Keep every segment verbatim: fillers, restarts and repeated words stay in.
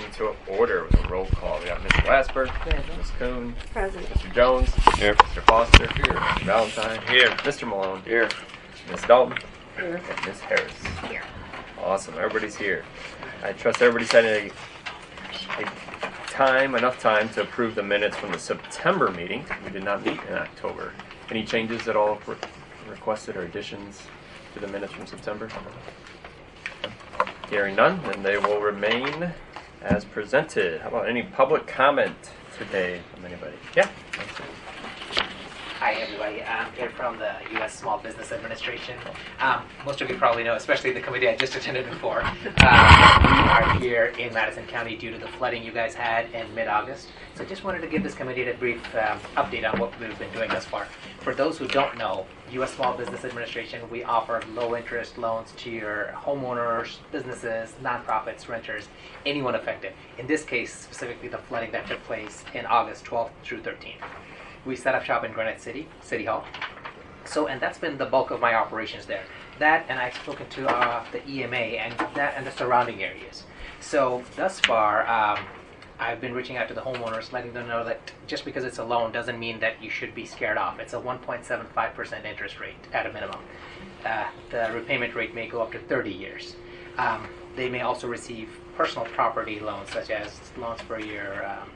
meeting to order with a roll call. We got Miz Glasper, Miz Kuhn, Present. Mister Jones, Here. Mister Foster, here, Mister Valentine, Here. Mister Malone, Here. Miz Dalton, Here. and Miz Harris. Here. Awesome, everybody's here. I trust everybody's had a, a time, enough time to approve the minutes from the September meeting. We did not meet in October. Any changes at all re- requested or additions to the minutes from September? Hearing none, then they will remain as presented. How about any public comment today from anybody? Yeah. Hi, everybody. I'm here from the U S Small Business Administration. Um, most of you probably know, especially the committee I just attended before, uh, we are here in Madison County due to the flooding you guys had in mid-August. So just wanted to give this committee a brief um, update on what we've been doing thus far. For those who don't know, U S Small Business Administration, we offer low-interest loans to your homeowners, businesses, nonprofits, renters, anyone affected. In this case, specifically the flooding that took place in August twelfth through thirteenth. We set up shop in Granite City, City Hall. So, and that's been the bulk of my operations there. That, and I've spoken to uh, the E M A and that and the surrounding areas. So, thus far, um, I've been reaching out to the homeowners, letting them know that just because it's a loan doesn't mean that you should be scared off. It's a one point seven five percent interest rate at a minimum. Uh, the repayment rate may go up to thirty years. Um, they may also receive personal property loans, such as loans for your um,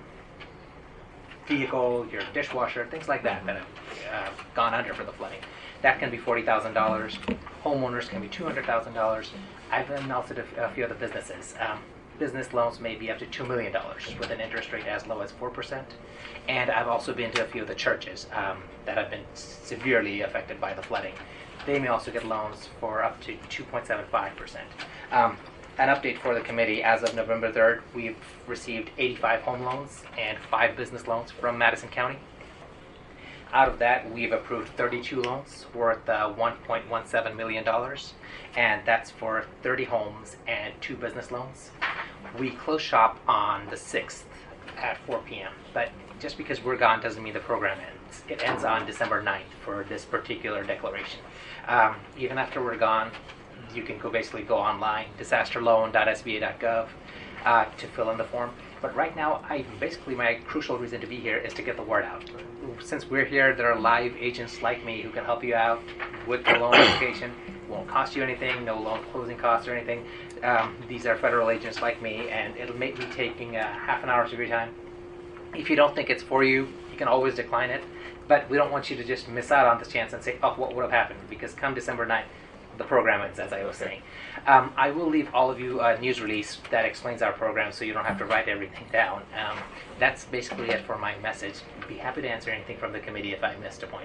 vehicle, your dishwasher, things like that that have uh, gone under for the flooding. That can be forty thousand dollars. Homeowners can be two hundred thousand dollars. I've been also to a few other businesses. Um, business loans may be up to two million dollars with an interest rate as low as four percent. And I've also been to a few of the churches um, that have been severely affected by the flooding. They may also get loans for up to two point seven five percent. Um, An update for the committee: as of November third, we've received eighty-five home loans and five business loans from Madison County. Out of that, we've approved thirty-two loans worth uh, one point one seven million dollars, and that's for thirty homes and two business loans. We close shop on the sixth at four p.m., but just because we're gone doesn't mean the program ends. It ends on December ninth for this particular declaration. Um, even after we're gone, you can go basically go online, disaster loan dot s b a dot gov, uh, to fill in the form. But right now, I basically my crucial reason to be here is to get the word out. Since we're here, there are live agents like me who can help you out with the loan application. It won't cost you anything, no loan closing costs or anything. Um, these are federal agents like me, and it'll make me taking uh, half an hour of your time. If you don't think it's for you, you can always decline it. But we don't want you to just miss out on this chance and say, oh, what would have happened? Because come December ninth, the program ends, as I was saying. Um, I will leave all of you a news release that explains our program so you don't have to write everything down. Um, that's basically it for my message. I'd be happy to answer anything from the committee if I missed a point.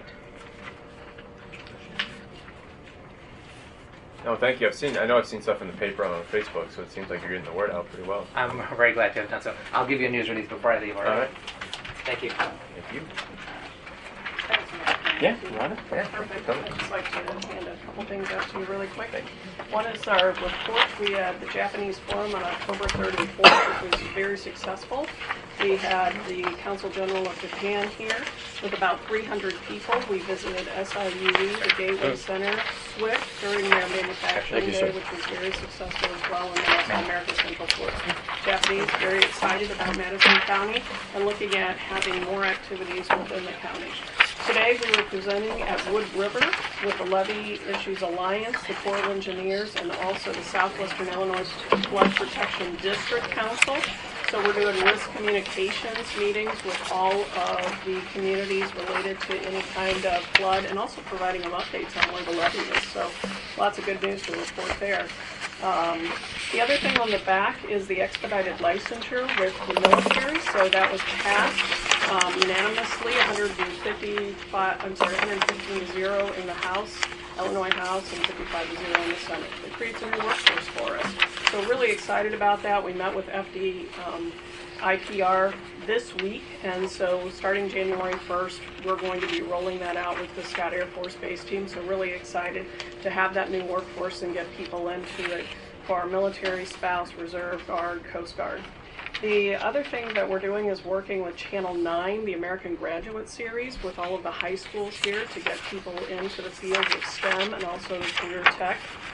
No, thank you. I've seen. I know I've seen stuff in the paper and on Facebook, so it seems like you're getting the word out pretty well. I'm very glad to have done so. I'll give you a news release before I leave. All right. All right. Thank you. Thank you. Thanks, Matt. Yeah, you want it? Yeah. Perfect. Come. I'd just like to hand a couple things out to you really quick. Thank One is our report. We had the Japanese Forum on October third and fourth, which was very successful. We had the Council General of Japan here with about three hundred people. We visited S I U E, the Gateway Center, S W I C, during their manufacturing Thank you, day, sir. which was very successful as well, and then also American Central Florida. Japanese very excited about Madison County and looking at having more activities within the county. Today we were presenting at Wood River with the Levee Issues Alliance, the Corps of Engineers, and also the Southwestern Illinois Flood Protection District Council. So we're doing risk communications meetings with all of the communities related to any kind of flood, and also providing them updates on where the levee is. So lots of good news to report there. Um, the other thing on the back is the expedited licensure with the military. So that was passed um, unanimously, one hundred fifty-five, I'm sorry, one hundred fifteen to zero in the House, Illinois House, and fifty-five to zero in the Senate. It creates a new workforce for us. So really excited about that. We met with F D um, I P R this week, and so starting January first, we're going to be rolling that out with the Scott Air Force Base team. So really excited to have that new workforce and get people into it for our military, spouse, reserve guard, Coast Guard. The other thing that we're doing is working with Channel nine, the American Graduate Series, with all of the high schools here to get people into the fields of STEM and also career tech.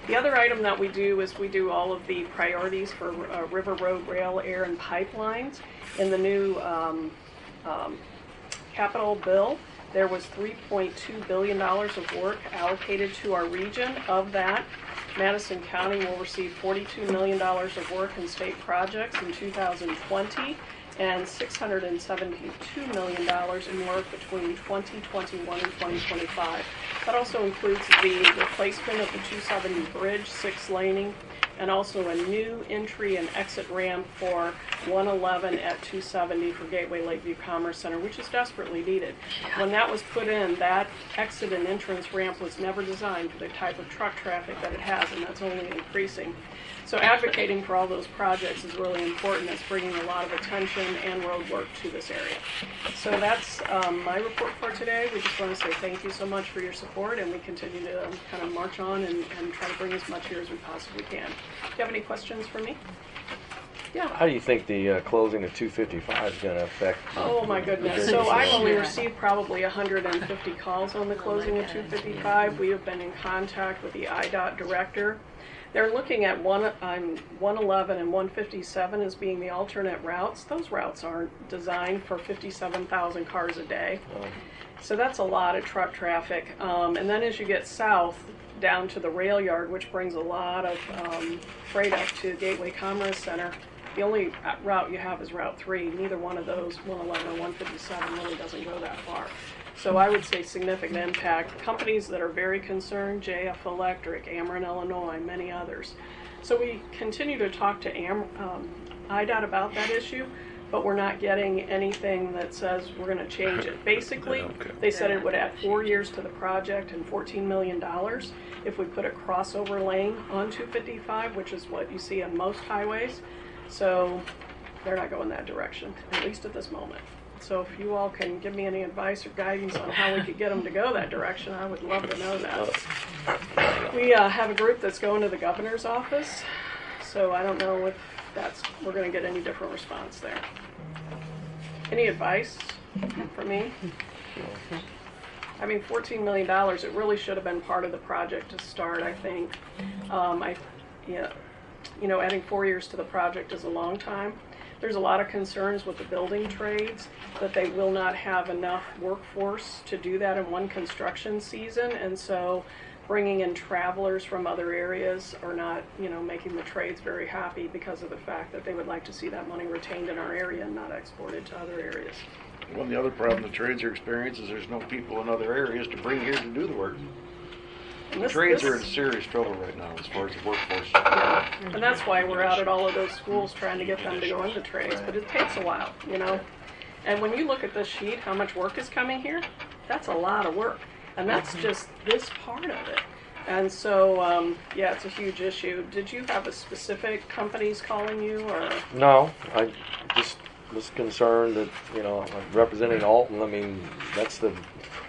The other item that we do is we do all of the priorities for uh, River Road Rail, Air, and Pipelines. In the new um, um, capital bill, there was three point two billion dollars of work allocated to our region. Of that, Madison County will receive forty-two million dollars of work in state projects in two thousand twenty and six hundred seventy-two million dollars in work between twenty twenty-one and twenty twenty-five. That also includes the replacement of the two seventy bridge, six laning, and also a new entry and exit ramp for one eleven at two seventy for Gateway Lakeview Commerce Center, which is desperately needed. When that was put in, that exit and entrance ramp was never designed for the type of truck traffic that it has, and that's only increasing. So advocating for all those projects is really important. It's bringing a lot of attention and road work to this area. So that's um, my report for today. We just want to say thank you so much for your support, and we continue to um, kind of march on and, and try to bring as much here as we possibly can. Do you have any questions for me? Yeah. How do you think the uh, closing of two fifty-five is going to affect? Oh my goodness. So I've only received probably one hundred fifty calls on the closing of two fifty-five. We have been in contact with the I DOT director. They're looking at one, um, one eleven and one fifty-seven as being the alternate routes. Those routes aren't designed for fifty-seven thousand cars a day. So that's a lot of truck traffic. Um, and then as you get south down to the rail yard, which brings a lot of um, freight up to Gateway Commerce Center, the only route you have is Route three. Neither one of those, one eleven or one fifty-seven, really doesn't go that far. So I would say significant impact. Companies that are very concerned, J F Electric, Ameren, Illinois, many others. So we continue to talk to Am, um, I DOT about that issue, but we're not getting anything that says we're going to change it. Basically, they said it would add four years to the project and fourteen million dollars if we put a crossover lane on two fifty-five, which is what you see on most highways. So they're not going that direction, at least at this moment. So if you all can give me any advice or guidance on how we could get them to go that direction, I would love to know that. We uh, have a group that's going to the governor's office, so I don't know if that's we're going to get any different response there. Any advice for me? I mean, fourteen million dollars, it really should have been part of the project to start, I think. Um, I, yeah, you know, adding four years to the project is a long time. There's a lot of concerns with the building trades that they will not have enough workforce to do that in one construction season, and so bringing in travelers from other areas are not, you know, making the trades very happy because of the fact that they would like to see that money retained in our area and not exported to other areas. Well, the other problem the trades are experiencing is there's no people in other areas to bring here to do the work. And The this- trades this- are in serious trouble right now as far as the workforce. Yeah, and that's why we're out at all of those schools trying to get them to go into trades, but it takes a while, you know? And when you look at this sheet, how much work is coming here, that's a lot of work. And that's just this part of it. And so, um, yeah, it's a huge issue. Did you have a specific companies calling you, or? No, I just was concerned that, you know, representing Alton, I mean, that's the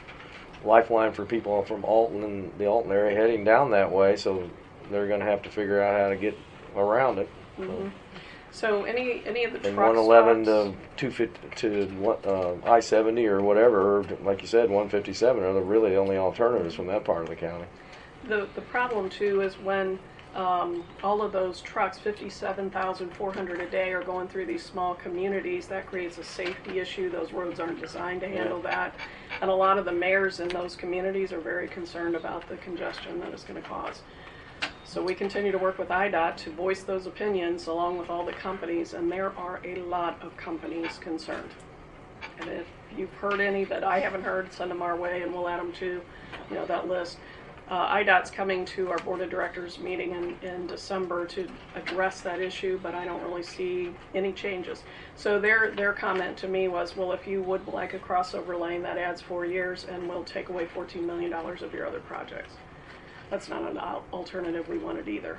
lifeline for people from Alton and the Alton area heading down that way, so they're going to have to figure out how to get around it. Mm-hmm. So any any of the And truck one eleven stops? to two fifty to uh, I seventy or whatever, or like you said, one fifty-seven are the really the only alternatives from that part of the county. The the problem too is when um, all of those trucks, fifty-seven thousand four hundred a day, are going through these small communities. That creates a safety issue. Those roads aren't designed to handle that, and a lot of the mayors in those communities are very concerned about the congestion that it's going to cause. So we continue to work with I DOT to voice those opinions along with all the companies, and there are a lot of companies concerned. And if you've heard any that I haven't heard, send them our way and we'll add them to, you know, that list. Uh, I DOT's coming to our board of directors meeting in, in December to address that issue, but I don't really see any changes. So their their comment to me was, well, if you would like a crossover lane, that adds four years and we'll take away fourteen million dollars of your other projects. That's not an al- alternative we wanted either.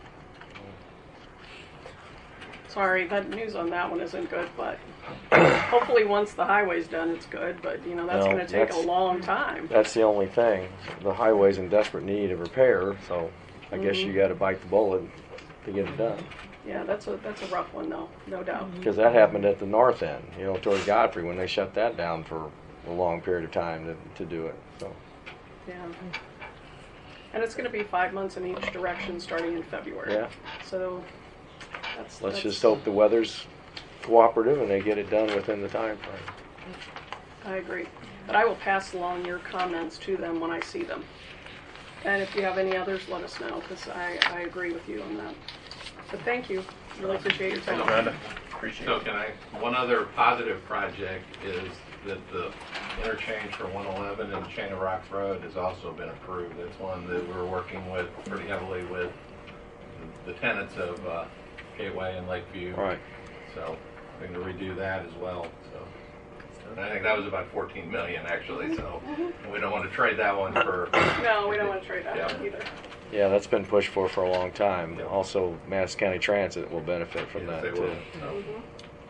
Sorry, that news on that one isn't good, but hopefully once the highway's done, it's good. But, you know, that's No, going to take a that's- long time. That's the only thing. The highway's in desperate need of repair, so I guess you got to bite the bullet to get it done. Yeah, that's a that's a rough one, though, no doubt. Because that happened at the north end, you know, toward Godfrey when they shut that down for a long period of time to, to do it. So Yeah. And it's gonna be five months in each direction, starting in February. Yeah. So, that's. Let's that's- just hope the weather's cooperative and they get it done within the time frame. I agree. But I will pass along your comments to them when I see them. And if you have any others, let us know, because I, I agree with you on that. But thank you. Really appreciate your Thank you, time. Rhonda. Appreciate So it. can I, one other positive project is that the interchange for one eleven and Chain of Rocks Road has also been approved. It's one that we're working with pretty heavily with the tenants of uh, Gateway and Lakeview. Right. So we're going to redo that as well. So and I think that was about fourteen million actually. So and we don't want to trade that one for. No, we don't want to trade that Yeah. one either. Yeah, that's been pushed for for a long time. Yeah. Also, Madison County Transit will benefit from Yes, that they too. will. So, Mhm.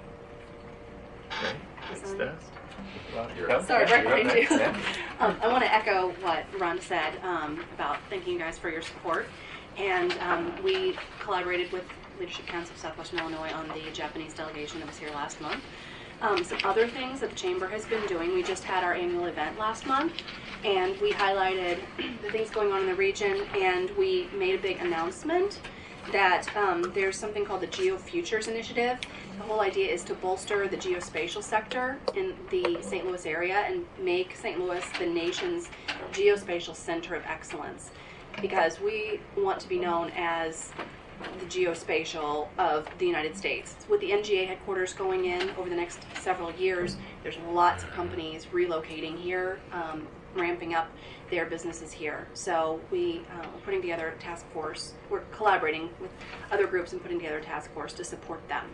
Okay. Thanks, Des. Well, You're Kel? up. Sorry, right You're up behind you. next. Yeah. Um, I want to echo what Ron said um, about thanking you guys for your support. And um, we collaborated with Leadership Council of Southwestern Illinois on the Japanese delegation that was here last month. Um, some other things that the Chamber has been doing, we just had our annual event last month, and we highlighted the things going on in the region, and we made a big announcement that um, there's something called the Geo Futures Initiative. The whole idea is to bolster the geospatial sector in the Saint Louis area and make Saint Louis the nation's geospatial center of excellence, because we want to be known as the geospatial of the United States. With the N G A headquarters going in over the next several years, there's lots of companies relocating here, um, ramping up their businesses here. So we, uh, we're putting together a task force. We're collaborating with other groups and putting together a task force to support them.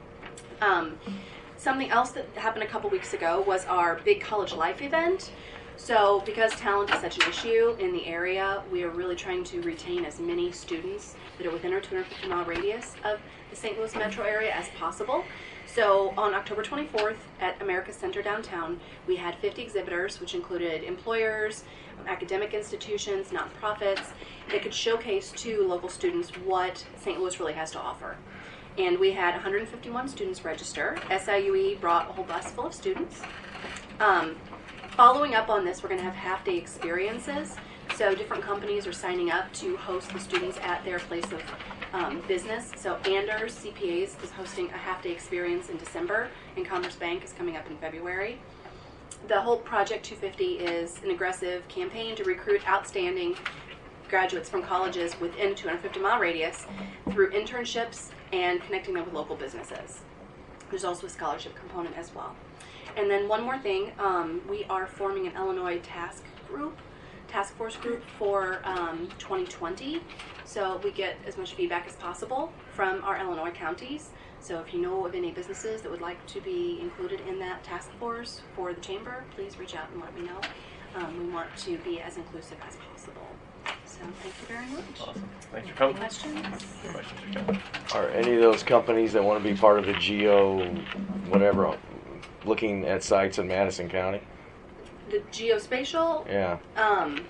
Um, something else that happened a couple weeks ago was our big College Life event. So because talent is such an issue in the area, we are really trying to retain as many students that are within our two hundred fifty mile radius of the Saint Louis metro area as possible. So on October twenty-fourth at America Center downtown, we had fifty exhibitors, which included employers, academic institutions, nonprofits, that could showcase to local students what Saint Louis really has to offer. And we had one hundred fifty-one students register. S I U E brought a whole bus full of students. Um, following up on this, we're going to have half-day experiences. So different companies are signing up to host the students at their place of um, business. So Anders C P As is hosting a half-day experience in December, and Commerce Bank is coming up in February. The whole Project two fifty is an aggressive campaign to recruit outstanding graduates from colleges within two hundred fifty mile radius through internships and connecting them with local businesses. There's also a scholarship component as well. And then one more thing, um, we are forming an Illinois task group, task force group for um, twenty twenty. So we get as much feedback as possible from our Illinois counties. So if you know of any businesses that would like to be included in that task force for the Chamber, please reach out and let me know. Um, we want to be as inclusive as possible. So thank you very much. Awesome. Thanks for coming. Questions? Questions for Kel? Are any of those companies that want to be part of the Geo, whatever, looking at sites in Madison County? The geospatial, Yeah. um,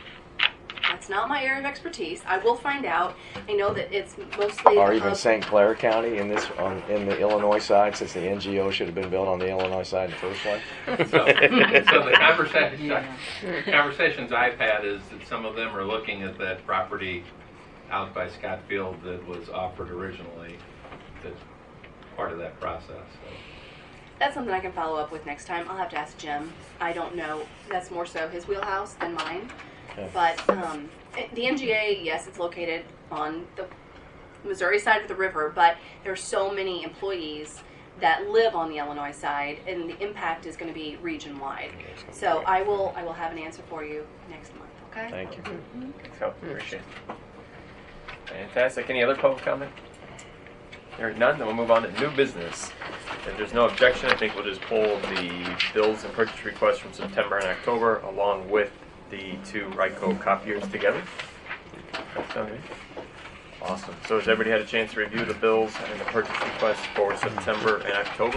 that's not my area of expertise. I will find out. I know that it's mostly Or the even hub- Saint Clair County in this on in the Illinois side, since the N G O should have been built on the Illinois side in the first place. So, so the conversation, conversations I've had is that some of them are looking at that property out by Scott Field that was offered originally. That's part of that process. So. That's something I can follow up with next time. I'll have to ask Jim. I don't know. That's more so his wheelhouse than mine. Okay. But um, it- the N G A, yes, it's located on the Missouri side of the river, but there's so many employees that live on the Illinois side, and the impact is going to be region-wide. So I will, I will have an answer for you next month. Okay. Thank you. Thanks, Kel. Appreciate it. Fantastic. Any other public comment? Hearing none, then we'll move on to new business. If there's no objection, I think we'll just pull the bills and purchase requests from September and October along with the two Ryco copiers together. That sound good? Awesome. So has everybody had a chance to review the bills and the purchase requests for September and October?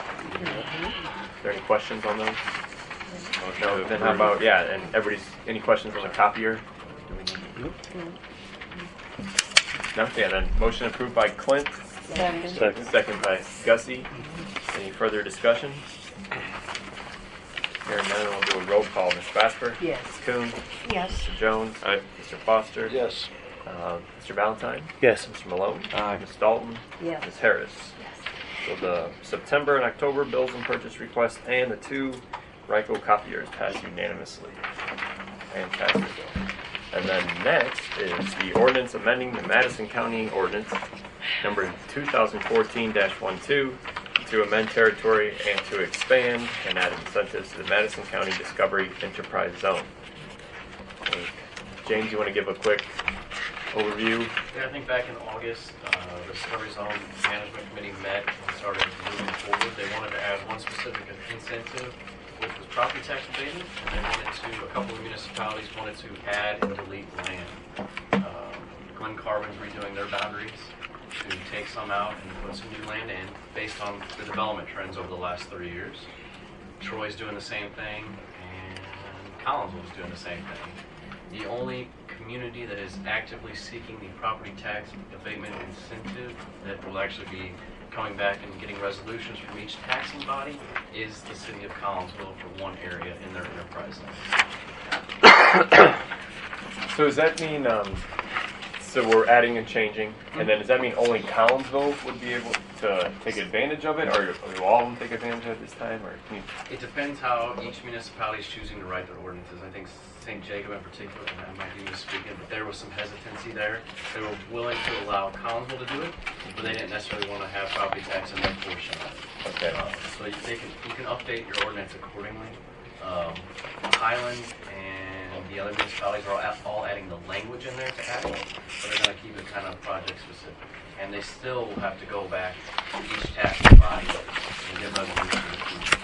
Is there any questions on those? No. Then how about, yeah, and everybody's, any questions on the copier? Do we need No? Yeah, then motion approved by Clint. Second. Second by Gussie. Any further discussion? Hearing none, we'll do a roll call. Miz Basper? Yes. Miz Coon? Yes. Mister Jones? Aye. Mister Foster? Yes. Uh, Mister Valentine? Yes. Mister Malone? Aye. Miz Dalton? Yes. Miz Harris? So the September and October bills and purchase requests and the two Ryko copiers pass unanimously. Fantastic. And then next is the ordinance amending the Madison County Ordinance number two thousand fourteen dash twelve to amend territory and to expand and add incentives to the Madison County Discovery Enterprise Zone. Uh, James, you want to give a quick overview? Yeah, I think back in August, uh, the Discovery Zone Management Committee met and started moving forward. They wanted to add one specific incentive, which was property tax abatement, and they wanted to, a couple of municipalities wanted to add and delete land. Um, Glen Carbon's redoing their boundaries to take some out and put some new land in based on the development trends over the last three years. Troy's doing the same thing, and Collinsville's doing the same thing. The only community that is actively seeking the property tax abatement incentive that will actually be coming back and getting resolutions from each taxing body is the city of Collinsville for one area in their enterprise zone. So does that mean, um, so we're adding and changing, and then does that mean only Collinsville would be able to take advantage of it, or do all of them take advantage of it this time, or can you? It depends how each municipality is choosing to write their ordinances. I think Saint Jacob in particular, and I might be misspeaking, but there was some hesitancy there. They were willing to allow Collinsville to do it, but they didn't necessarily want to have property tax in their portion of it. Okay. Uh, so you, they can, you can update your ordinance accordingly. Um, Highland and the other municipalities are all, all adding the language in there to add it, but they're going to keep it kind of project specific. And they still will have to go back to each taxing body and get resolution.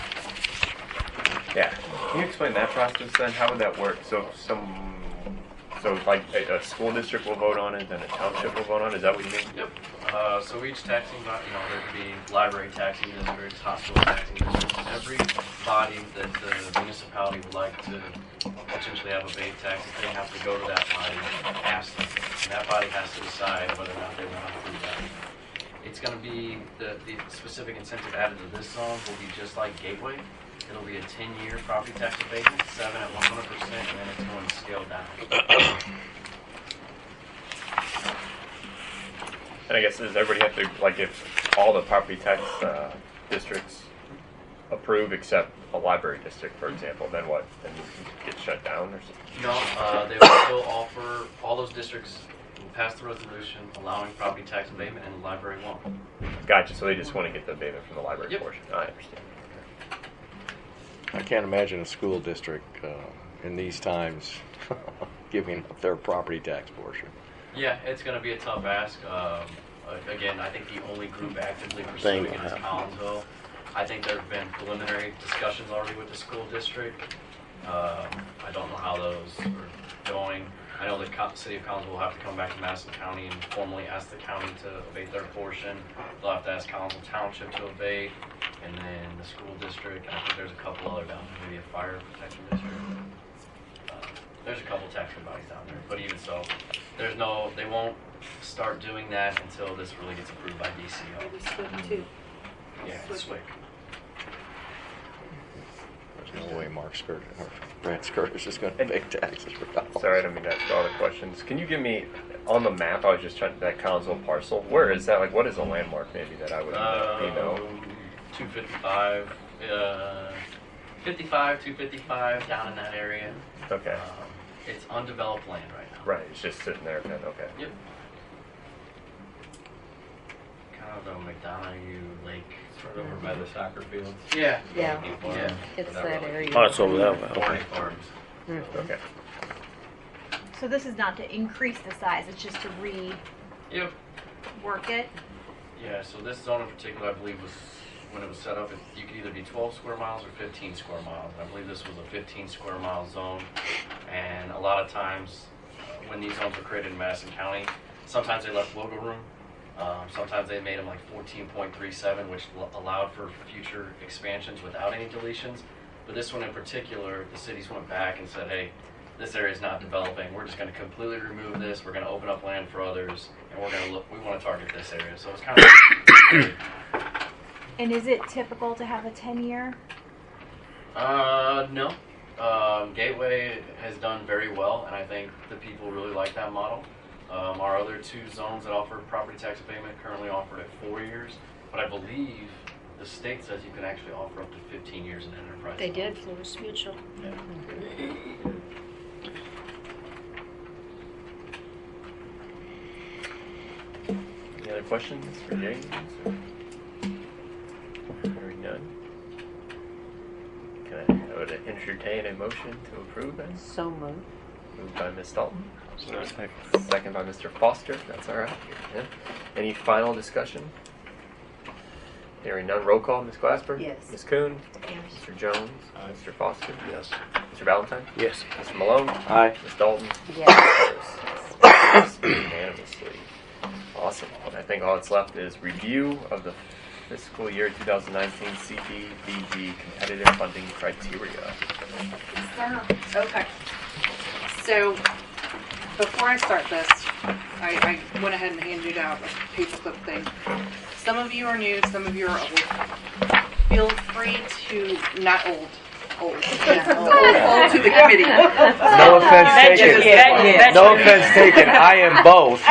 Yeah. Can you explain that process then? How would that work? So some, so like a, a school district will vote on it, then a township will vote on it. Is that what you mean? Yep. Uh, so each taxing body, you know, there could be library taxing districts, hospital taxing districts. Every body that the municipality would like to potentially have a base tax, they have to go to that body and ask them. And that body has to decide whether or not they want to approve that. It's going to be, the, the specific incentive added to this zone will be just like Gateway. It'll be a ten-year property tax abatement, seven at one hundred percent, and then it's going to scale down. And I guess does everybody have to, like, if all the property tax uh, districts approve except a library district, for example, then what? Then you get shut down or something? No, uh, they will still offer, all those districts will pass the resolution allowing property tax abatement, and the library won't. Gotcha. So they just want to get the abatement from the library Yep. portion. I understand. I can't imagine a school district uh, in these times giving up their property tax portion. Yeah, it's going to be a tough ask. Um, again, I think the only group actively pursuing it is Collinsville. I think there have been preliminary discussions already with the school district. Um, I don't know how those are going. I know the co- city of Collinsville will have to come back to Madison County and formally ask the county to abate their portion. They'll have to ask Collinsville Township to abate, and then the school district. I think there's a couple other down there, maybe a fire protection district. Uh, there's a couple taxing bodies down there, but even so, there's no. They won't start doing that until this really gets approved by D C O. Maybe SWIC too. Yeah, it's SWIC. There's no way Mark Skirtis or Brad Skirtis is going to pay taxes for dollars. Sorry, I don't mean to ask all the questions. Can you give me, on the map, I was just trying, that Collinsville parcel, where is that? Like, what is a landmark maybe that I would Uh, you know? two fifty-five, uh, fifty-five, two fifty-five, down in that area. Okay. Um, it's undeveloped land right now. Right, it's just sitting there then, okay. Yep. Kind of the McDonough Lake. Sort of over by the soccer fields. Yeah. Yeah. Yeah. It's Not that really. area. Oh, it's over that way. Corny Okay. farms. Okay. So this is not to increase the size, it's just to rework Yep. it? Yeah, so this zone in particular, I believe, was, when it was set up, it, you could either be twelve square miles or fifteen square miles. I believe this was a fifteen square mile zone. And a lot of times, uh, when these zones were created in Madison County, sometimes they left wiggle room. Um, sometimes they made them like fourteen point three seven, which l- allowed for future expansions without any deletions. But this one in particular, the cities went back and said, hey, this area is not developing. We're just going to completely remove this. We're going to open up land for others, and we're going to look. We want to target this area. So it's kind of. And is it typical to have a ten-year? Uh, no. Um, Gateway has done very well, and I think the people really like that model. Um, our other two zones that offer property tax abatement currently offer it at four years, but I believe the state says you can actually offer up to fifteen years in enterprise. They zone. did, Florida Mutual. Yeah. Any other questions for James? Hearing none. Can I, I would entertain a motion to approve then? So moved. Moved by Miz Dalton. Second by Mister Foster. That's all right. Yeah. Any final discussion? Hearing none. Roll call. Miz Glasper? Yes. Miz Kuhn? Yes. Mister Jones? Mister Foster? Yes. Mister Valentine? Yes. Mister Malone? Aye. Miz Dalton? Yes. Opposed? Unanimously. Awesome. I think all that's left is review of the fiscal year twenty nineteen C D B G competitive funding criteria. Okay. So, before I start this, I, I went ahead and handed out a paperclip thing. Some of you are new, some of you are old. Feel free to, not old, old. Yeah, old, old to the committee. No offense taken. Yeah. No offense taken. I am both.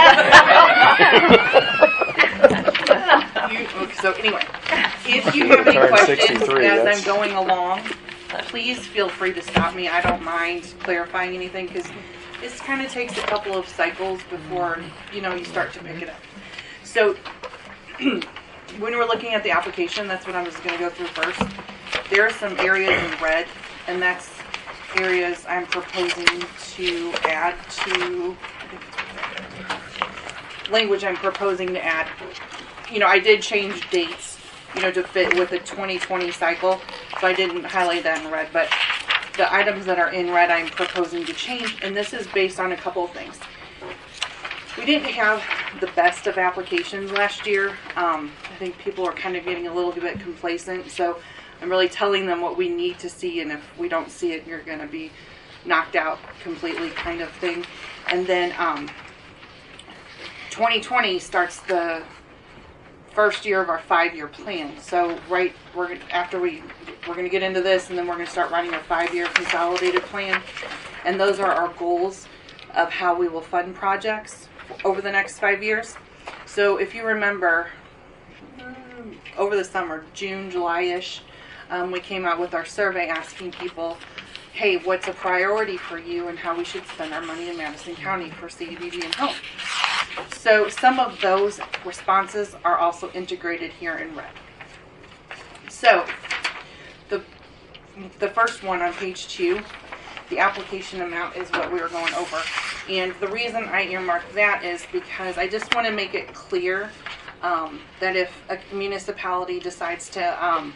You, okay, so anyway, if you have any Turned questions sixty-three, as that's- I'm going along, please feel free to stop me. I don't mind clarifying anything because this kind of takes a couple of cycles before, you know, you start to pick it up. So when we're looking at the application, that's what I was going to go through first. There are some areas in red, and that's areas I'm proposing to add to, language I'm proposing to add. You know, I did change dates, you know, to fit with the twenty twenty cycle, so I didn't highlight that in red, but the items that are in red I'm proposing to change, and this is based on a couple of things. We didn't have the best of applications last year. Um, I think people are kind of getting a little bit complacent, so I'm really telling them what we need to see, and if we don't see it, you're going to be knocked out completely kind of thing. And then um, twenty twenty starts the first year of our five-year plan. So right, we're gonna, after we we're going to get into this, and then we're going to start running a five-year consolidated plan, and those are our goals of how we will fund projects over the next five years. So if you remember, um, over the summer, June, July-ish, um, we came out with our survey asking people, hey, what's a priority for you and how we should spend our money in Madison County for C D B G and home. So some of those responses are also integrated here in red. So the the first one on page two, the application amount is what we were going over. And the reason I earmarked that is because I just want to make it clear um, that if a municipality decides to um,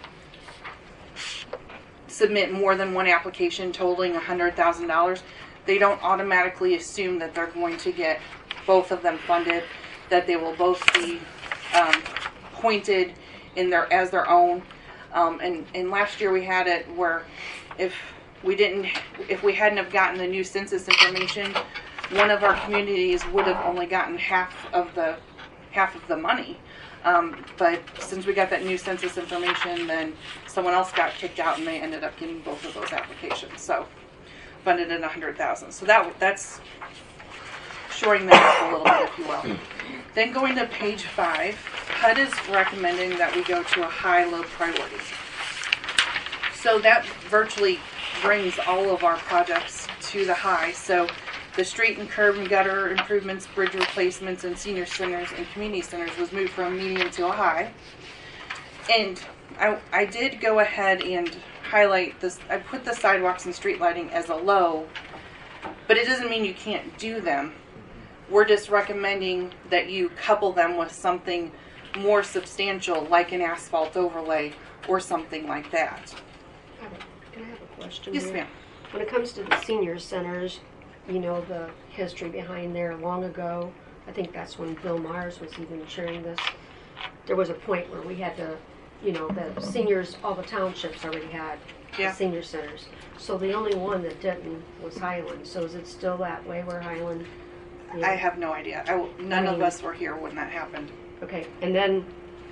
submit more than one application totaling one hundred thousand dollars, they don't automatically assume that they're going to get both of them funded, that they will both be um, pointed in their as their own. Um, and, and last year we had it where if we didn't, if we hadn't have gotten the new census information, one of our communities would have only gotten half of the half of the money. Um, but since we got that new census information, then someone else got kicked out, and they ended up getting both of those applications. So funded at one hundred thousand dollars. So that that's shoring that up a little bit, if you will. Then going to page five, H U D is recommending that we go to a high-low priority. So that virtually brings all of our projects to the high. So the street and curb and gutter improvements, bridge replacements, and senior centers and community centers was moved from a medium to a high. And I, I did go ahead and highlight this. I put the sidewalks and street lighting as a low, but it doesn't mean you can't do them. We're just recommending that you couple them with something more substantial, like an asphalt overlay or something like that. Can I have a question? Yes, here? ma'am. When it comes to the senior centers, you know, the history behind there long ago, I think that's when Bill Myers was even sharing this. There was a point where we had to, you know, the seniors, all the townships already had Yeah. the senior centers. So the only one that didn't was Highland. So is it still that way where Highland? You know, I have no idea. I, none I of mean- us were here when that happened. Okay, and then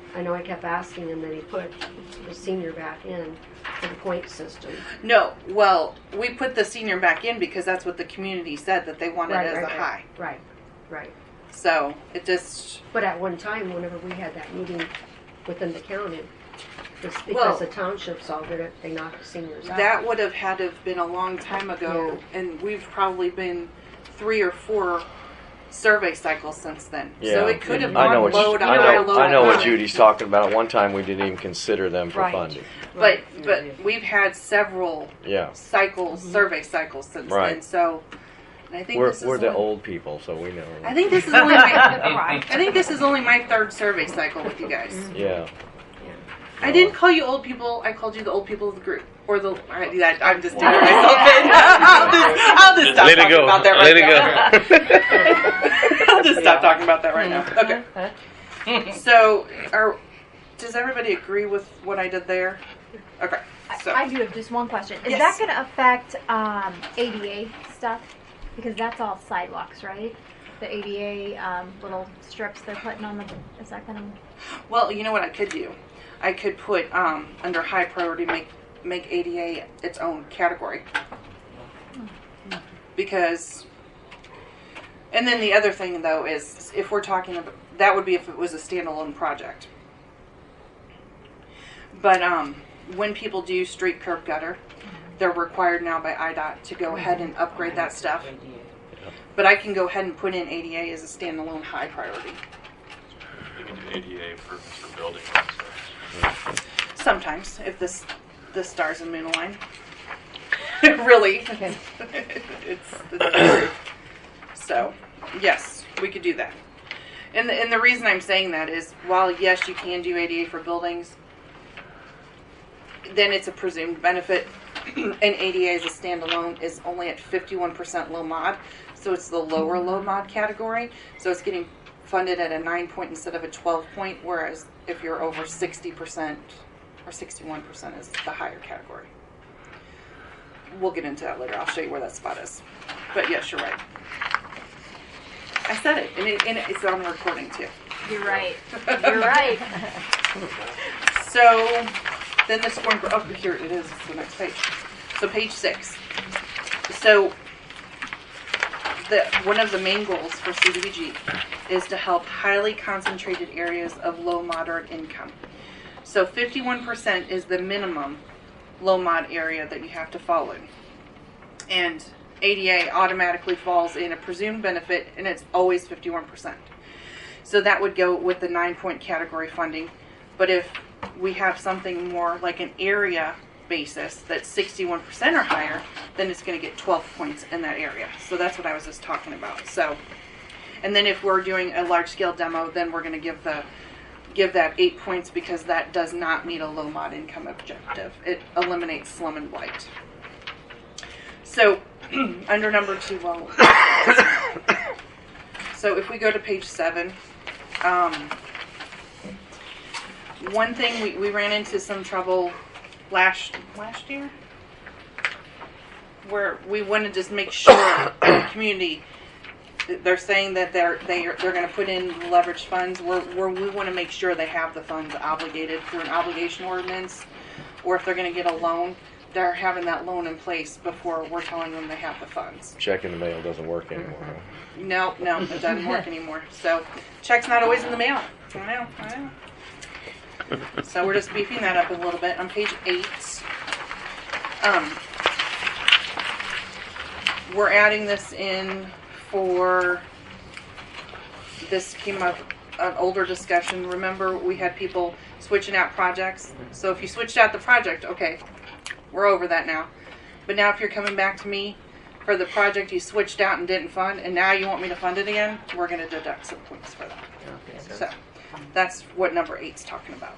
I know I kept asking him that he put the senior back in for the point system. No, well, we put the senior back in because that's what the community said that they wanted Right, as right, a right. high. Right, right. So it just, But at one time, whenever we had that meeting within the county, it's because Well- the townships all did it, they knocked the seniors out. that would have had to have been a long time ago, and we've probably been three or four survey cycles since then. Yeah. So it could have I know gone what load you, on I know, load I know on what load. Judy's talking about. At one time, we didn't even consider them for Right. funding. But but we've had several Yeah. cycles, Mm-hmm. survey cycles since Right. then. So and I think We're, this is we're the only- old people, so we know. I think this is only my, I think this is only my third survey cycle with you guys. Yeah. I didn't call you old people. I called you the old people of the group, or the. I, that, I'm just digging myself in. I'll just, I'll just stop Let it talking go. about that right Let it now. go. I'll just stop talking about that right now. Okay. So, are, does everybody agree with what I did there? Okay. So I do have just one question. Is Yes. that going to affect um, A D A stuff? Because that's all sidewalks, right? The A D A um, little strips they're putting on the. Is that going to? well, you know what I could do? I could put um, under high priority make make A D A its own category because. And then the other thing though is if we're talking about that would be if it was a standalone project. But um, when people do street curb gutter, they're required now by I D O T to go ahead and upgrade that stuff. But I can go ahead and put in A D A as a standalone high priority. You can do A D A improvements for buildings and stuff. Sometimes, if this the stars and moon align. Really, it's, it's the truth. So, yes, we could do that. And the, and the reason I'm saying that is, while yes, you can do A D A for buildings, then it's a presumed benefit, and A D A as a standalone is only at fifty-one percent low mod, so it's the lower low mod category, so it's getting funded at a nine point instead of a twelve point, whereas if you're over sixty percent or sixty-one percent is the higher category. We'll get into that later. I'll show you where that spot is. But yes, you're right. I said it, and, it, and it's on the recording too. You're right. You're right. So then the scoring, oh, here it is, it's the next page. So page six. So the one of the main goals for C D B G is to help highly concentrated areas of low moderate income. So fifty-one percent is the minimum low mod area that you have to fall in. And A D A automatically falls in a presumed benefit, and it's always fifty-one percent. So that would go with the nine point category funding. But if we have something more like an area basis that's sixty-one percent or higher, then it's going to get twelve points in that area. So that's what I was just talking about. So, and then if we're doing a large scale demo, then we're going to give the give that eight points because that does not meet a low mod income objective. It eliminates slum and blight. So under number two, well, so if we go to page seven, um, one thing we, we ran into some trouble last last year where we wanted to just make sure the community, they're saying that they're they're they're going to put in leveraged funds where, where we want to make sure they have the funds obligated through an obligation ordinance, or if they're going to get a loan, they're having that loan in place before we're telling them they have the funds. Check in the mail doesn't work anymore. Huh? No, no, it doesn't work anymore. So check's not always in the mail. I know, I know. So we're just beefing that up a little bit. On page eight, um, we're adding this in for, this came up, an older discussion. Remember, we had people switching out projects. So if you switched out the project, okay, we're over that now. But now if you're coming back to me for the project you switched out and didn't fund, and now you want me to fund it again, we're going to deduct some points for that. So that's what number eight's talking about.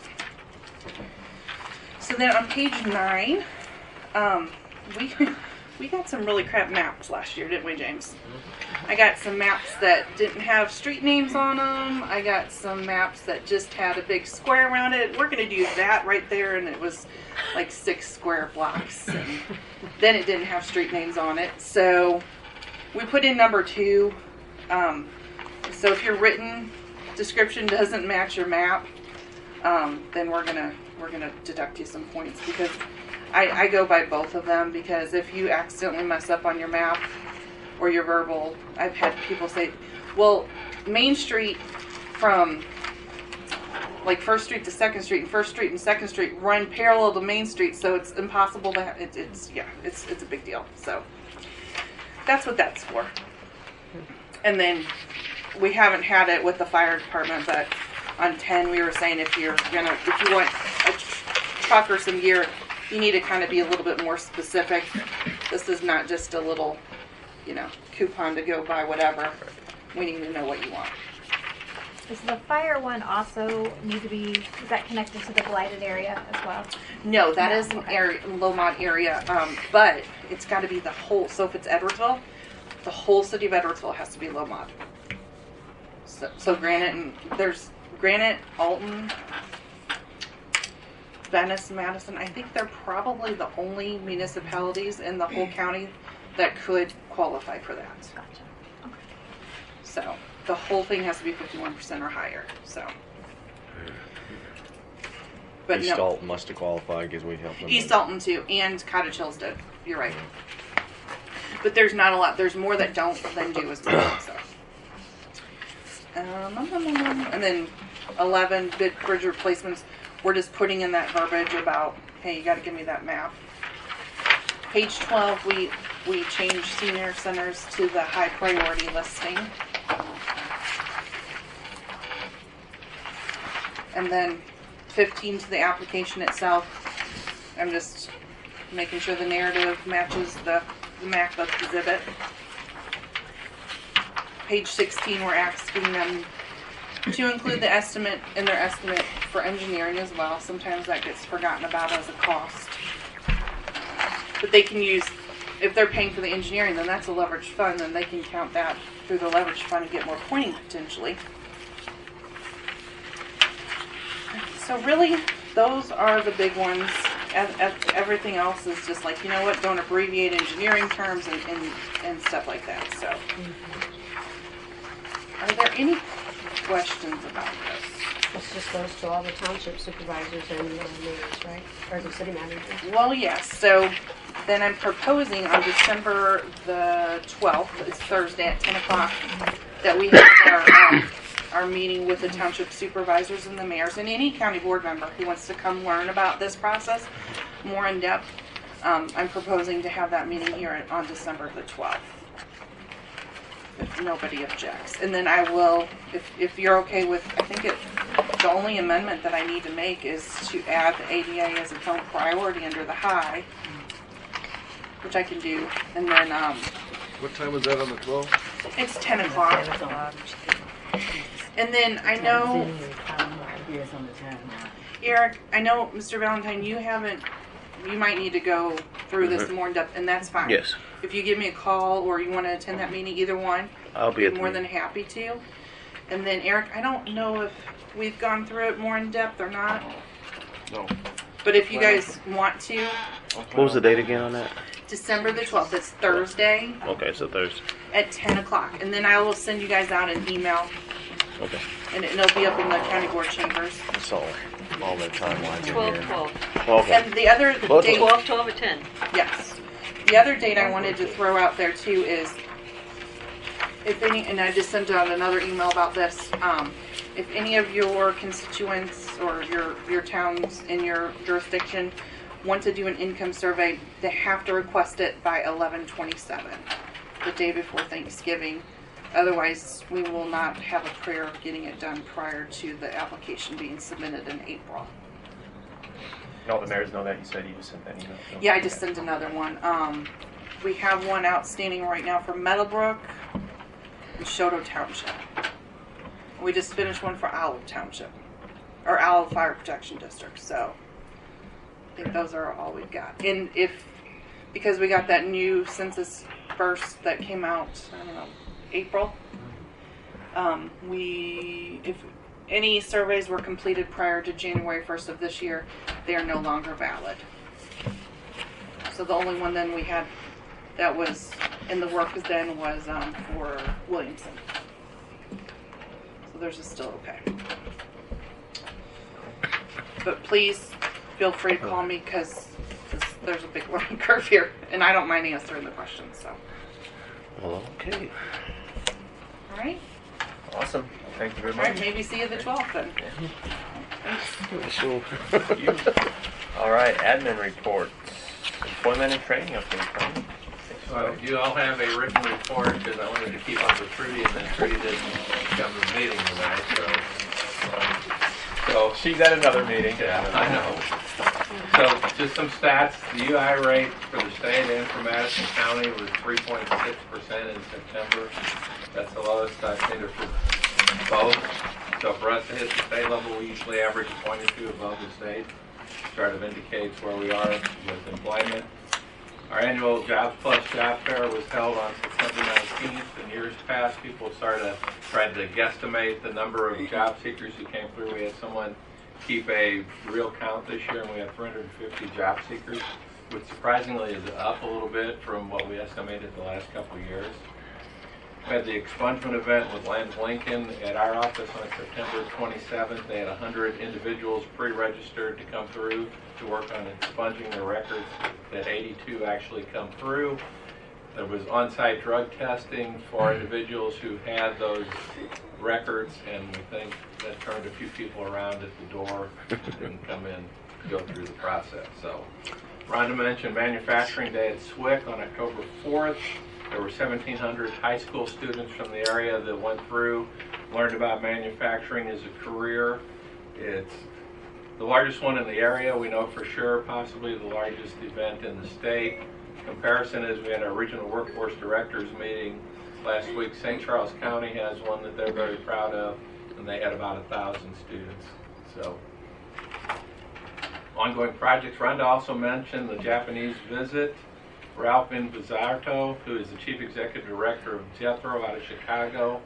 So then on page nine, um, we we got some really crap maps last year, didn't we, James? I got some maps that didn't have street names on them. I got some maps that just had a big square around it. We're going to do that right there, and it was like six square blocks. And then it didn't have street names on it. So we put in number two. Um, so if your written description doesn't match your map, um, then we're gonna we're gonna deduct you some points because I, I go by both of them because if you accidentally mess up on your map or your verbal, I've had people say, well, Main Street from like First Street to Second Street and First Street and Second Street run parallel to Main Street, so it's impossible to have, it, it's, yeah, it's, it's a big deal. So that's what that's for. And then we haven't had it with the fire department, but on ten we were saying if you're gonna, if you want a truck or some gear, you need to kind of be a little bit more specific. This is not just a little, you know, coupon to go buy whatever. We need to know what you want. Does the fire one also need to be, is that connected to the blighted area as well? No, that No, is an okay. area, Lomond area, um, but it's got to be the whole. So if it's Edwardsville, the whole city of Edwardsville has to be Lomond. So, so Granite and there's Granite, Alton, Venice, Madison. I think they're probably the only municipalities in the whole county that could qualify for that. Gotcha. Okay. So the whole thing has to be fifty-one percent or higher. So, but East no, Alton must have qualified because we helped them. East Alton too, and Cottage Hills did. You're right. But there's not a lot. There's more that don't than do as well. So, um, and then eleven bid bridge replacements. We're just putting in that verbiage about, hey, you got to give me that map. Page twelve, we we changed senior centers to the high priority listing. And then fifteen to the application itself. I'm just making sure the narrative matches the, the map of the exhibit. Page sixteen, we're asking them to include the estimate in their estimate for engineering as well. Sometimes that gets forgotten about as a cost. But they can use, if they're paying for the engineering, then that's a leveraged fund, then they can count that through the leveraged fund and get more pointing potentially. So really, those are the big ones. And, and everything else is just like, you know what, don't abbreviate engineering terms and, and, and stuff like that. So, are there any questions about this? This just goes to all the township supervisors and uh, mayors, right? Or the city managers. Well, yes. So then I'm proposing on December the twelfth, it's Thursday at ten o'clock, that we have our, um, our meeting with the township supervisors and the mayors and any county board member who wants to come learn about this process more in depth. Um, I'm proposing to have that meeting here on December the twelfth. If nobody objects. And then I will, if, if you're okay with, I think it, the only amendment that I need to make is to add the A D A as its own priority under the high, which I can do. And then, um, What time was that on the twelfth? it's ten o'clock. And then I know, Eric, I know, Mister Valentine, you haven't, you might need to go through this more in depth, and that's fine. Yes. If you give me a call or you want to attend that meeting, either one, I'll be I'd at be the more meeting. than happy to. And then Eric, I don't know if we've gone through it more in depth or not, No. but if you guys want to, What was the date again on that? December the twelfth, it's Thursday Okay, so Thursday. at ten o'clock. And then I will send you guys out an email, Okay. and it'll be up in the county board chambers. It's all, all their timelines in twelve, here. twelve. Okay. And the other Well, date, twelve, twelve, or ten. yes. The other date I wanted to throw out there too is, if any, and I just sent out another email about this, um, if any of your constituents or your, your towns in your jurisdiction want to do an income survey, they have to request it by eleven twenty-seven, the day before Thanksgiving. Otherwise, we will not have a prayer of getting it done prior to the application being submitted in April. And all the mayors know that. You said you just sent that email. Yeah, I just sent another one. Um, we have one outstanding right now for Meadowbrook and Shoto Township. We just finished one for Owl Township, or Owl Fire Protection District. So I think those are all we've got. And if, because we got that new census burst that came out, I don't know, April. Um, we, if any surveys were completed prior to January first of this year, they are no longer valid. So the only one then we had that was in the works then was um, for Williamson. So theirs is still okay. but please feel free to call me because there's a big learning curve here, and I don't mind answering the questions. So, Well, okay. all right, Awesome. Thank you very all much. right, maybe see you the twelfth then. Thanks. So, Thank you. All right, admin reports. Employment and training update. Tom. So you all have a written report because I wanted to keep up with Trudy, and then Trudy didn't come to the meeting tonight, so. So, She's at another meeting. yeah, I know. So just some stats, the U I rate for the state and for Madison County was three point six percent in September. That's the lowest I've seen it for both. So for us to hit the state level, we usually average a point or two above the state. Sort of indicates where we are with employment. Our annual Jobs Plus Job Fair was held on September nineteenth. In years past, people started to try to guesstimate the number of job seekers who came through. We had someone keep a real count this year, and we had three hundred fifty job seekers, which surprisingly is up a little bit from what we estimated the last couple of years. We had the expungement event with Lance Lincoln at our office on September twenty-seventh. They had one hundred individuals pre-registered to come through to work on expunging their records. That eighty-two actually come through. There was on-site drug testing for individuals who had those records, and we think that turned a few people around at the door who didn't come in to go through the process. So, Rhonda mentioned Manufacturing Day at S W I C on October fourth. There were seventeen hundred high school students from the area that went through, learned about manufacturing as a career. It's the largest one in the area, we know for sure, possibly the largest event in the state. Comparison is we had our regional workforce directors meeting last week. Saint Charles County has one that they're very proud of, and they had about a thousand students. So, ongoing projects. Rhonda also mentioned the Japanese visit. Ralph Invizarto, who is the Chief Executive Director of Jethro out of Chicago,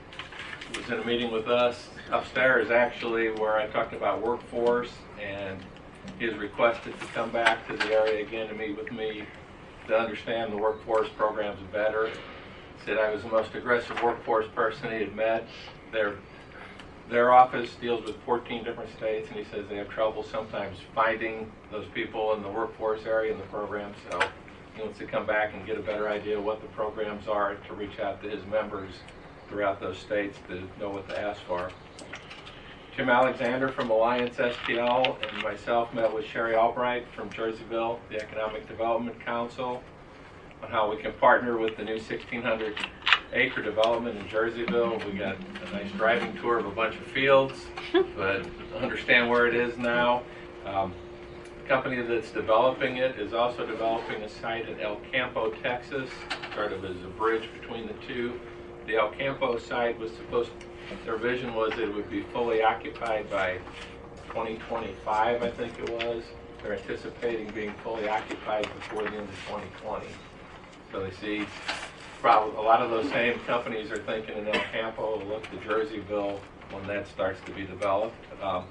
was in a meeting with us. Upstairs, actually, where I talked about workforce, and he has requested to come back to the area again to meet with me to understand the workforce programs better. He said I was the most aggressive workforce person he had met. Their, their office deals with fourteen different states, and he says they have trouble sometimes finding those people in the workforce area in the program. So he wants to come back and get a better idea of what the programs are to reach out to his members throughout those states to know what to ask for. Jim Alexander from Alliance S T L and myself met with Sherry Albright from Jerseyville, the Economic Development Council, on how we can partner with the new sixteen hundred acre development in Jerseyville. We got a nice driving tour of a bunch of fields, but understand where it is now. Um, the company that's developing it is also developing a site in El Campo, Texas, sort of as a bridge between the two. The El Campo site was supposed to, their vision was it would be fully occupied by twenty twenty-five, I think it was. They're anticipating being fully occupied before the end of twenty twenty. So they see probably a lot of those same companies are thinking in El Campo, look to Jerseyville when that starts to be developed. Um,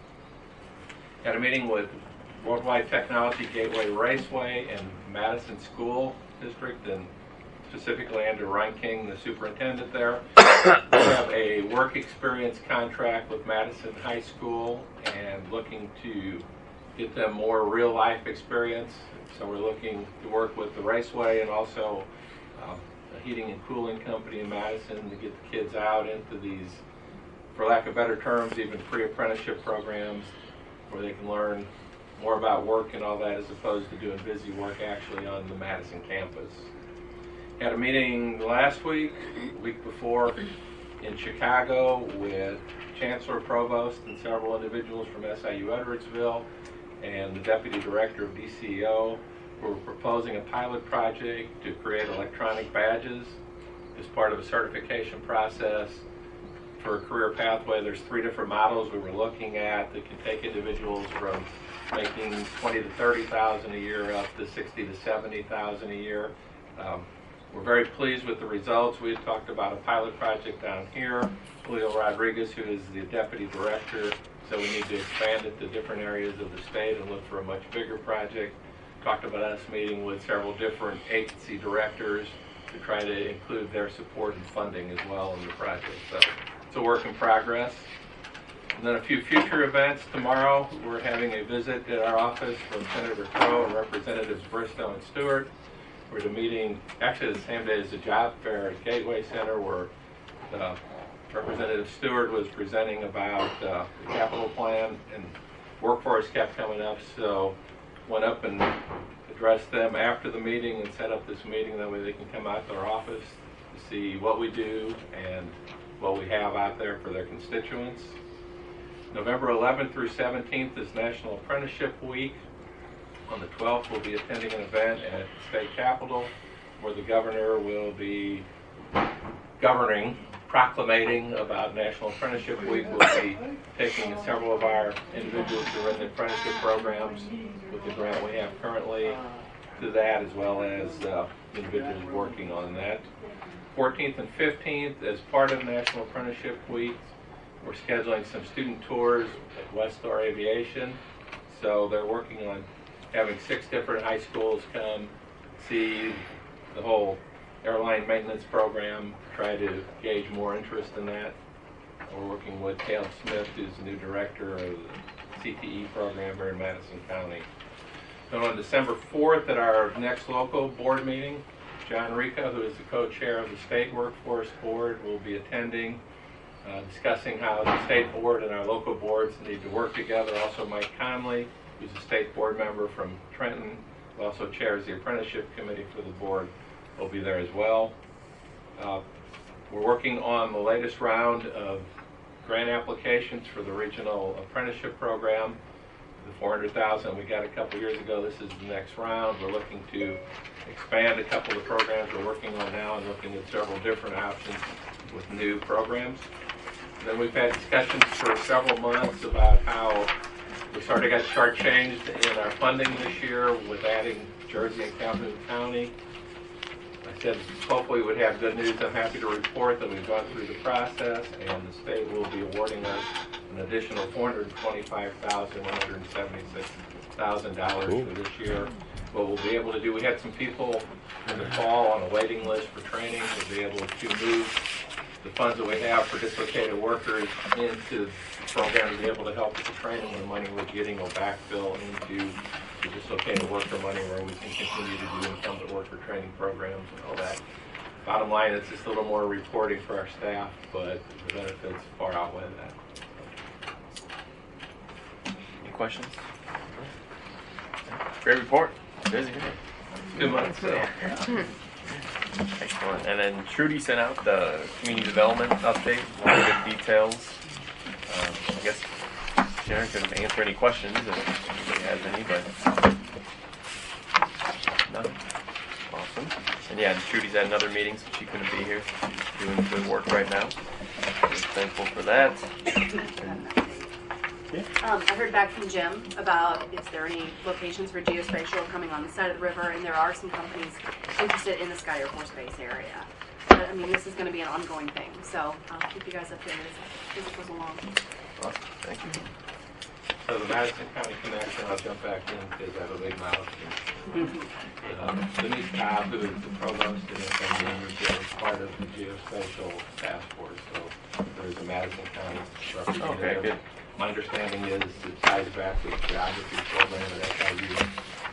had a meeting with Worldwide Technology Gateway Raceway and Madison School District, and specifically Andrew Reinking, the superintendent there. We have a work experience contract with Madison High School and looking to get them more real life experience. So we're looking to work with the Raceway and also um, a heating and cooling company in Madison to get the kids out into these, for lack of better terms, even pre-apprenticeship programs where they can learn more about work and all that as opposed to doing busy work actually on the Madison campus. Had a meeting last week, week before, in Chicago with Chancellor Provost and several individuals from S I U Edwardsville and the Deputy Director of D C E O. We're proposing a pilot project to create electronic badges as part of a certification process for a career pathway. There's three different models we were looking at that can take individuals from making twenty to thirty thousand a year up to sixty to seventy thousand a year. Um, We're very pleased with the results. We had talked about a pilot project down here. Julio Rodriguez, who is the deputy director, so we need to expand it to different areas of the state and look for a much bigger project. Talked about us meeting with several different agency directors to try to include their support and funding as well in the project. So it's a work in progress. And then a few future events. Tomorrow, we're having a visit at our office from Senator Crow and Representatives Bristow and Stewart. We're at a meeting, actually the same day as the job fair at Gateway Center, where uh, Representative Stewart was presenting about uh, the capital plan, and workforce kept coming up, so went up and addressed them after the meeting and set up this meeting. That way they can come out to our office to see what we do and what we have out there for their constituents. November eleventh through seventeenth is National Apprenticeship Week. On the twelfth, we'll be attending an event at the state capitol where the governor will be governing, proclamating about National Apprenticeship Week. We'll be taking several of our individuals who are in the apprenticeship programs with the grant we have currently to that, as well as uh, individuals working on that. fourteenth and fifteenth, as part of National Apprenticeship Week, we're scheduling some student tours at West Star Aviation. So they're working on having six different high schools come see the whole airline maintenance program, try to gauge more interest in that. We're working with Caleb Smith, who's the new director of the C T E program here in Madison County. Then on December fourth at our next local board meeting, John Rica, who is the co-chair of the State Workforce Board, will be attending, uh, discussing how the state board and our local boards need to work together. Also Mike Conley, who's a state board member from Trenton, who also chairs the apprenticeship committee for the board, will be there as well. Uh, we're working on the latest round of grant applications for the regional apprenticeship program. The four hundred thousand we got a couple years ago, this is the next round. We're looking to expand a couple of the programs we're working on now and looking at several different options with new programs. Then we've had discussions for several months about how we sort of got shortchanged in our funding this year with adding Jersey and Calhoun County. I said hopefully we'd have good news. I'm happy to report that we've gone through the process and the state will be awarding us an additional four hundred twenty-five thousand one hundred seventy-six dollars for this year. What we'll be able to do, we had some people in the fall on a waiting list for training. We'll be able to move the funds that we have for dislocated workers into the program to be able to help with the training. The money we're getting will backfill into the dislocated worker money where we can continue to do incumbent worker training programs and all that. Bottom line, it's just a little more reporting for our staff, but the benefits far outweigh that. Any questions? Great report. Busy. Two months, so. Excellent. And then Trudy sent out the community development update, a lot of good details. Um, I guess Sharon could answer any questions if anybody has any, but none. Awesome. And yeah, Trudy's at another meeting, so she couldn't be here. She's doing good work right now. We're thankful for that. And, yeah. Um, I heard back from Jim about is there any locations for geospatial coming on the side of the river, and there are some companies interested in the Sky Air Force Base area. But, I mean, this is going to be an ongoing thing, so I'll keep you guys updated as, as it goes along. Awesome. Thank you. So the Madison County Connection, I'll jump back in because I have a big mouth. Um, Denise Cobb, who is the provost in F M D, is part of the geospatial task force, so there is a Madison County representative. Okay, good. My understanding is it ties back to the geography program at F I U.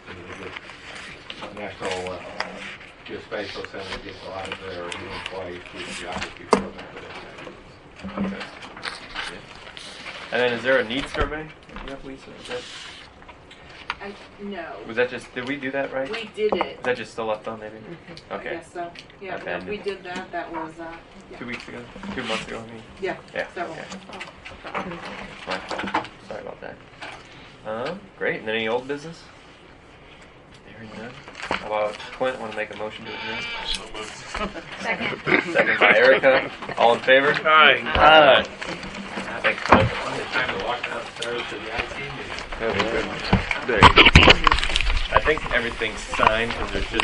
The National uh, Geospatial Center gets a lot of their new employees through the geography program at F I U. Okay. Yeah. And then is there a needs survey? Yeah, Lisa, is that, I, no. was that just, did we do that right? We did it. Is that just still left on maybe? Mm-hmm. Okay. Yes, so, yeah, Okay. no, we did that. That was, uh, yeah. Two weeks ago? Two months ago, I mean? Yeah, Yeah. several. Okay. My fault. Sorry about that. Um, great. And then any old business? Hearing none. How about Clint? Want to make a motion to adjourn? So moved. Second. Second by Erica. All in favor? Aye. Aye. Thanks, Clint. Plenty of time to walk downstairs to the I T meeting. I think everything's signed because there's just